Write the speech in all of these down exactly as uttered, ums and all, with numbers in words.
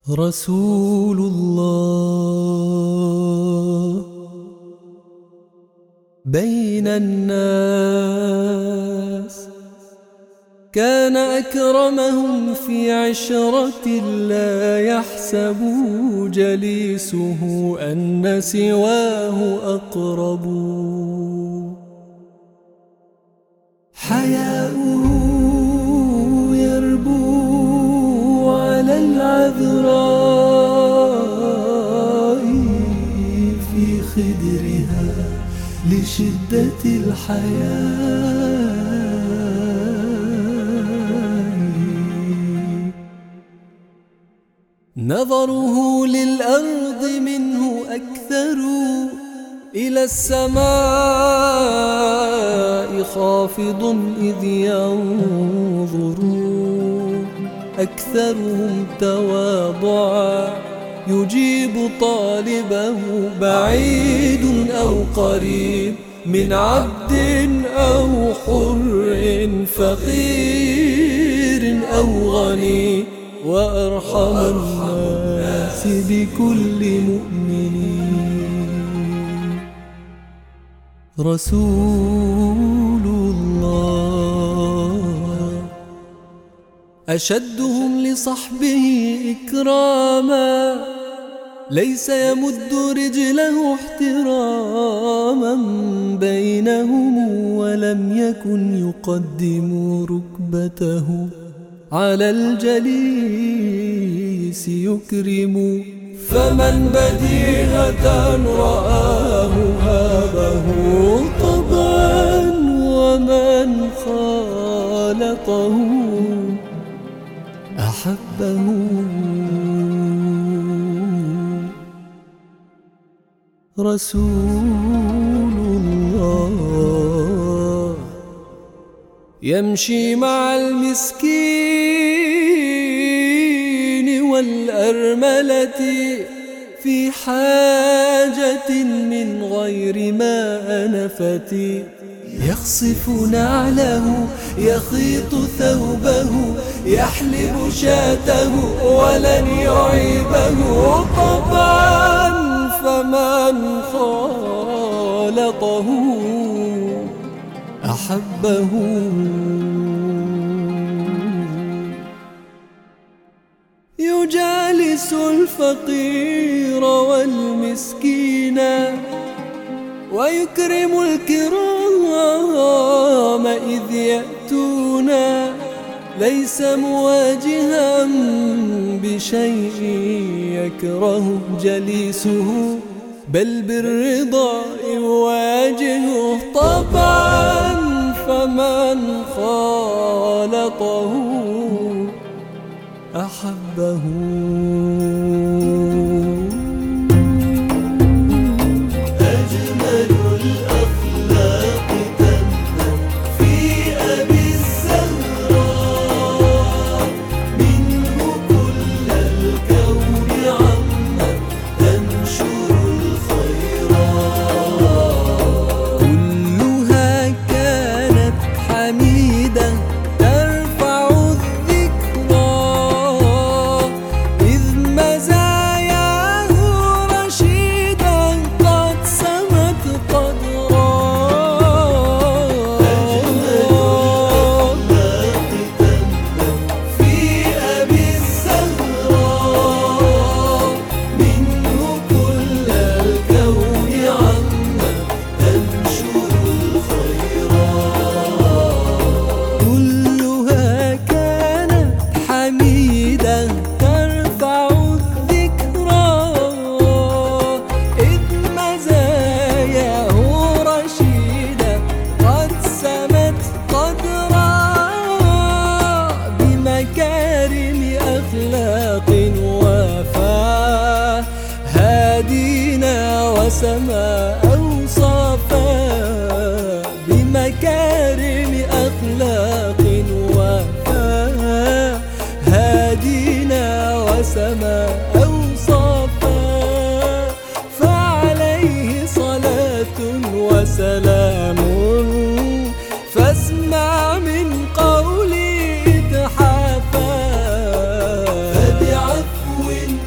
رسول الله بين الناس كان أكرمهم في عشرة لا يحسب جليسه أن سواه أقرب. حياؤه يربو على العذراء في خدرها لشدة الحياة. نظره للأرض منه أكثر، إلى السماء خافض إذ ينظر. أكثرهم تواضعا يجيب طالبه، بعيد أو قريب، من عبد أو حر، فقير أو غني، وأرحم الناس بكل مؤمن. رسول الله أشدهم لصحبه إكراما، ليس يمد رجله احتراما بينهم، ولم يكن يقدم ركبته على الجليس يكرم. فمن بديهة رآه هابه طبعا، ومن خالطه أحبه. رسول الله يمشي مع المسكين والأرملة في حاجة من غير ما أنفت، يخصف نعله، يخيط ثوبه، يحلب شاته، ولن يعيبه طبعا. فمن خالطه أحبه. يجالس الفقير والمسكين، ويكرم الكرام إذ يأتون، ليس مواجها بشيء يكره جليسه، بل بالرضا يواجهه طبعا. فمن خالطه أحبه. أجمل الأخلاق تنهى في أبي الزهراء، منه كل الكون عمت تنشر الخيرات. كلها كانت حميدة ترفع الذكرى، إذ مزاياه رشيدا قد سمت قدرا. أجمل الأخلاق تنهى في أبي الزهراء، منه كل الكون عمت تنشر الخيرات. كلها كانت حميدة ترفع الذكرى، إذ مزاياه رشيدة قد سمت قدرا. بمكارم أخلاق وفاه، هادينا وسما أوصافا. بمكارم أخلاق وفاه، هادينا وسما أوصافا. فعليه صلاة وسلام، فاسمع من قولي إتحافا. فبعفو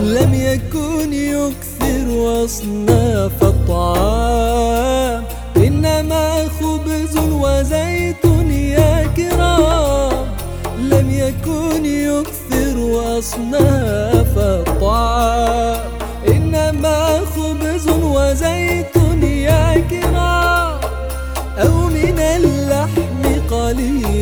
لم يكن يكثر أصناف الطعام، إنما خبز وزيت يا كرام. لم يكن يكثر أصناف الطعام، إنما خبز وزيت يا كرام. أو من اللحم قليل